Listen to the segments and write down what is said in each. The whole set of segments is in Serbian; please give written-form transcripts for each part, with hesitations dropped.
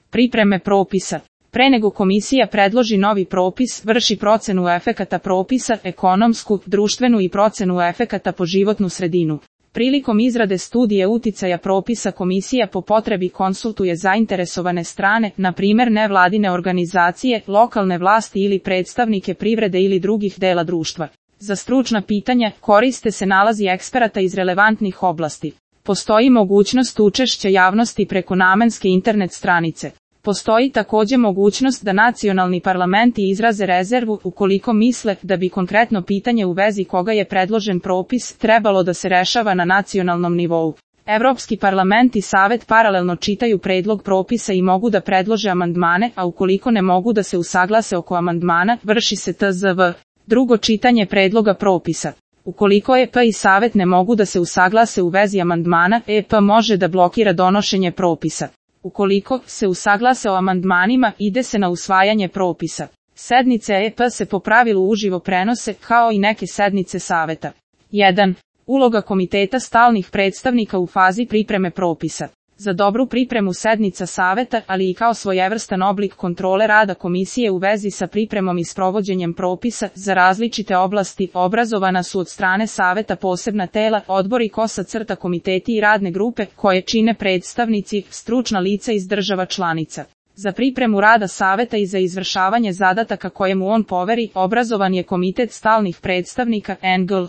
Pripreme propisa. Pre nego komisija predloži novi propis, vrši procenu efekata propisa, ekonomsku, društvenu i procenu efekata po životnu sredinu. Prilikom izrade studije uticaja propisa komisija po potrebi konsultuje zainteresovane strane, na primjer nevladine organizacije, lokalne vlasti ili predstavnike privrede ili drugih dela društva. Za stručna pitanja koriste se nalazi eksperata iz relevantnih oblasti. Postoji mogućnost učešća javnosti preko namenske internet stranice. Postoji također mogućnost da nacionalni parlamenti izraze rezervu ukoliko misle da bi konkretno pitanje u vezi koga je predložen propis trebalo da se rešava na nacionalnom nivou. Evropski parlament i Savet paralelno čitaju predlog propisa i mogu da predlože amandmane, a ukoliko ne mogu da se usaglase oko amandmana, vrši se TZV. Drugo čitanje predloga propisa. Ukoliko EP i Savet ne mogu da se usaglase u vezi amandmana, EP može da blokira donošenje propisa. Ukoliko se usaglase o amandmanima, ide se na usvajanje propisa. Sednice EP se po pravilu uživo prenose, kao i neke sednice Saveta. 1. Uloga komiteta stalnih predstavnika u fazi pripreme propisa. Za dobru pripremu sednica Saveta, ali i kao svojevrstan oblik kontrole rada komisije u vezi sa pripremom i sprovođenjem propisa za različite oblasti, obrazovana su od strane Saveta posebna tela, odbori komiteti i radne grupe, koje čine predstavnici, stručna lica iz država članica. Za pripremu rada Saveta i za izvršavanje zadataka koje mu on poveri, obrazovan je komitet stalnih predstavnika NGL.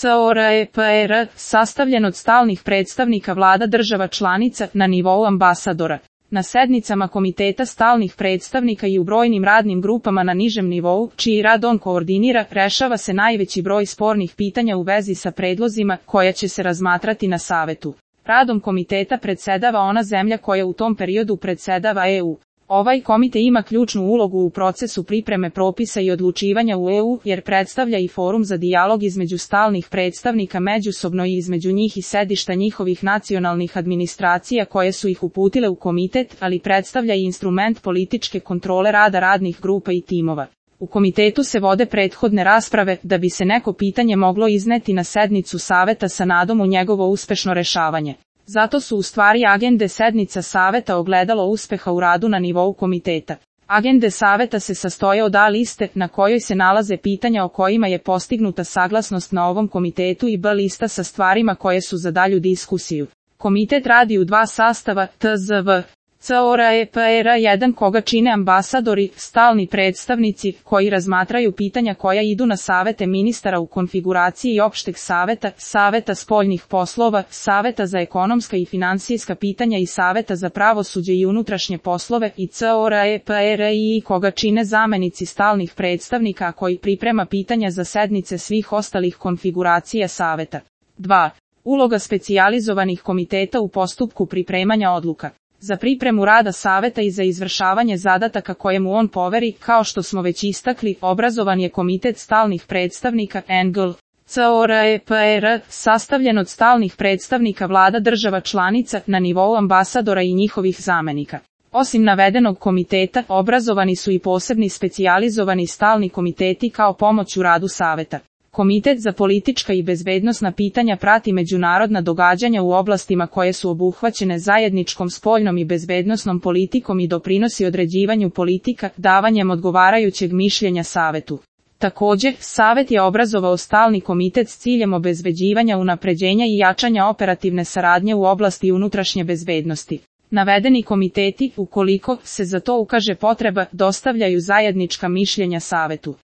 COREPR, sastavljen od stalnih predstavnika vlada država članica na nivou ambasadora. Na sednicama komiteta stalnih predstavnika i u brojnim radnim grupama na nižem nivou, čiji rad on koordinira, rešava se najveći broj spornih pitanja u vezi sa predlozima koja će se razmatrati na Savetu. Radom komiteta predsedava ona zemlja koja u tom periodu predsedava EU. Ovaj komite ima ključnu ulogu u procesu pripreme propisa i odlučivanja u EU, jer predstavlja i forum za dijalog između stalnih predstavnika međusobno i između njih i sedišta njihovih nacionalnih administracija koje su ih uputile u komitet, ali predstavlja i instrument političke kontrole rada radnih grupa i timova. U komitetu se vode prethodne rasprave da bi se neko pitanje moglo izneti na sednicu Saveta sa nadom u njegovo uspešno rešavanje. Zato su u stvari agende sednica Saveta ogledalo uspeha u radu na nivou komiteta. Agende Saveta se sastoje od A liste, na kojoj se nalaze pitanja o kojima je postignuta saglasnost na ovom komitetu, i B lista sa stvarima koje su za dalju diskusiju. Komitet radi u dva sastava, TZV. COREPR1 koga čine ambasadori, stalni predstavnici, koji razmatraju pitanja koja idu na savete ministara u konfiguraciji opšteg saveta, Saveta spoljnih poslova, Saveta za ekonomska i finansijska pitanja i Saveta za pravosuđe i unutrašnje poslove, i COREPRI koga čine zamenici stalnih predstavnika koji priprema pitanja za sednice svih ostalih konfiguracija Saveta. 2. Uloga specijalizovanih komiteta u postupku pripremanja odluka. Za pripremu rada Saveta i za izvršavanje zadataka koje mu on poveri, kao što smo već istakli, obrazovan je komitet stalnih predstavnika NGL. COREPR, sastavljen od stalnih predstavnika vlada država članica na nivou ambasadora i njihovih zamenika. Osim navedenog komiteta, obrazovani su i posebni specijalizovani stalni komiteti kao pomoć u radu Saveta. Komitet za politička i bezbednosna pitanja prati međunarodna događanja u oblastima koje su obuhvaćene zajedničkom spoljnom i bezbednosnom politikom i doprinosi određivanju politika, davanjem odgovarajućeg mišljenja Savetu. Također, Savet je obrazovao stalni komitet s ciljem obezbeđivanja, unapređenja i jačanja operativne saradnje u oblasti unutrašnje bezbednosti. Navedeni komiteti, ukoliko se za to ukaže potreba, dostavljaju zajednička mišljenja Savetu.